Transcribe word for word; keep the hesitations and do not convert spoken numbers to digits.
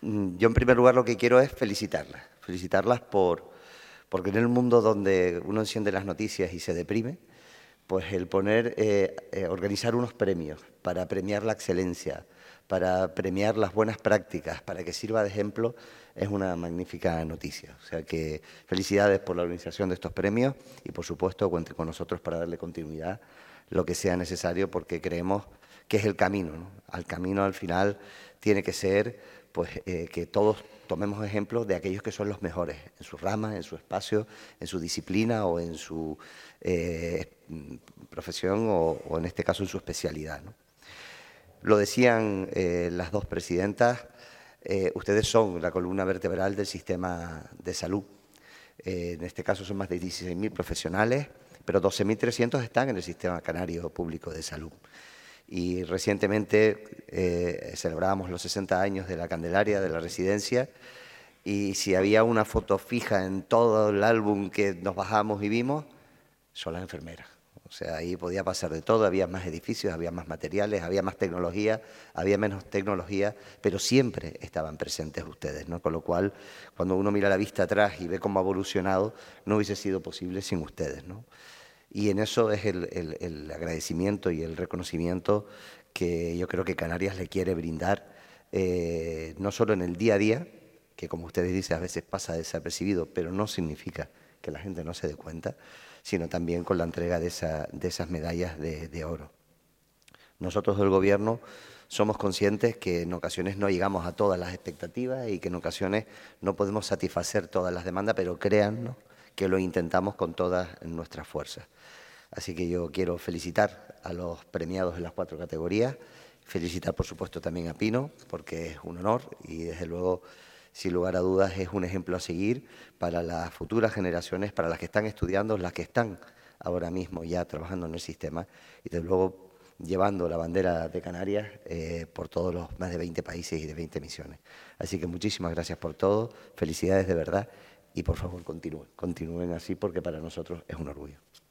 yo en primer lugar lo que quiero es felicitarlas, felicitarlas por, porque en el mundo donde uno enciende las noticias y se deprime, pues el poner, eh, eh, organizar unos premios para premiar la excelencia, para premiar las buenas prácticas, para que sirva de ejemplo, es una magnífica noticia. O sea que felicidades por la organización de estos premios y, por supuesto, cuente con nosotros para darle continuidad lo que sea necesario, porque creemos que es el camino, ¿no? Al camino, al final, tiene que ser pues, eh, que todos tomemos ejemplos de aquellos que son los mejores en su rama, en su espacio, en su disciplina o en su eh, profesión o, o, en este caso, en su especialidad, ¿no? Lo decían eh, las dos presidentas, eh, ustedes son la columna vertebral del sistema de salud. Eh, en este caso son más de dieciséis mil profesionales, pero doce mil trescientos están en el Sistema Canario Público de Salud. Y recientemente eh, celebrábamos los sesenta años de la Candelaria, de la residencia, y si había una foto fija en todo el álbum que nos bajamos y vimos, son las enfermeras. O sea, ahí podía pasar de todo, había más edificios, había más materiales, había más tecnología, había menos tecnología, pero siempre estaban presentes ustedes, ¿no? Con lo cual, cuando uno mira la vista atrás y ve cómo ha evolucionado, no hubiese sido posible sin ustedes, ¿no? Y en eso es el, el, el agradecimiento y el reconocimiento que yo creo que Canarias le quiere brindar, eh, no solo en el día a día, que como ustedes dicen a veces pasa desapercibido, pero no significa que la gente no se dé cuenta, sino también con la entrega de, esa, de esas medallas de, de oro. Nosotros del Gobierno somos conscientes que en ocasiones no llegamos a todas las expectativas y que en ocasiones no podemos satisfacer todas las demandas, pero créannos que lo intentamos con todas nuestras fuerzas. Así que yo quiero felicitar a los premiados en las cuatro categorías, felicitar por supuesto también a Pino, porque es un honor y desde luego, sin lugar a dudas, es un ejemplo a seguir para las futuras generaciones, para las que están estudiando, las que están ahora mismo ya trabajando en el sistema y desde luego llevando la bandera de Canarias eh, por todos los más de veinte países y de veinte misiones. Así que muchísimas gracias por todo, felicidades de verdad y por favor continúen, continúen así porque para nosotros es un orgullo.